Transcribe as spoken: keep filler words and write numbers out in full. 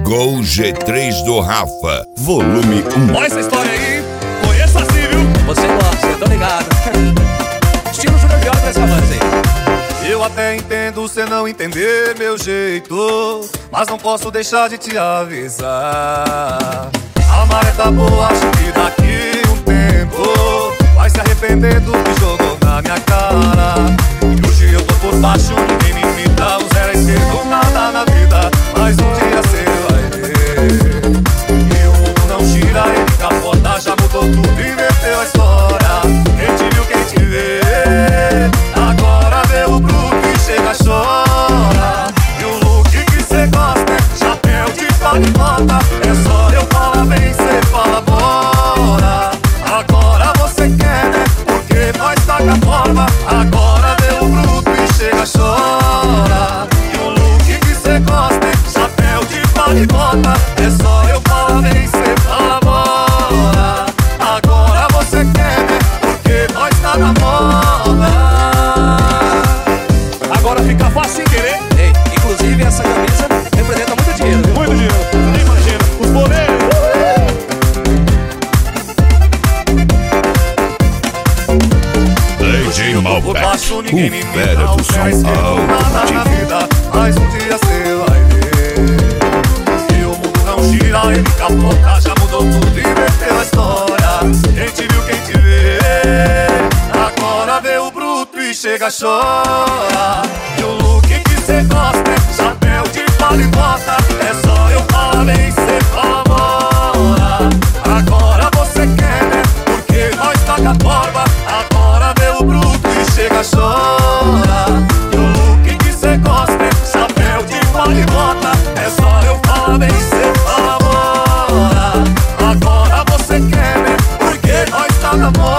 Gol G três do Rafa, volume um. Olha essa história aí, conheço assim, viu? Você gosta, eu tô ligado. Estilo Júnior Viola pra essa banda aí. Eu até entendo cê não entender meu jeito, mas não posso deixar de te avisar. A maré tá boa, acho que daqui um tempo vai se arrepender do que jogou na minha cara. E hoje eu tô por baixo, ninguém me imita. O zero é esquerdo, nada na vida, mas um dia cê vai ver. E o mundo não gira, ele capota, já mudou tudo, inverteu a história. Quem te viu, quem te vê, agora vê o bruto e chega, chora. E o look que cê gosta é chapéu de pau de bota. É só eu falar bem, cê fala bora. Agora você quer, né? Porque nós tá com a forma. Agora vê o bruto e chega, chora. E o look que cê gosta é chapéu de pau de bota. É só eu falar bem, cê fala bora. Agora você quer, né? Porque nós tá na moda. Agora fica fácil sem querer. Ei, inclusive essa camisa representa muito dinheiro, viu? Muito dinheiro, você nem imagina. Os boleiros. D J Malbec, o fera do som nada na alto. vida, mas um dia cê vai ver. E o mundo não gira, ele capota, já mudou tudo, inverteu a história. Quem te viu, quem te vê, agora vê o bruto e chega, chora. E o look que cê gosta é chapéu de palha e bota. É só eu falar bem, cê fala bora. Agora você quer, né? Porque nós tá com a forma. Agora vê o bruto e chega, chora. E o look que cê gosta é chapéu de palha e bota. É só eu falar bem, cê fala bora. Agora você quer, né? Porque nós tá na moda.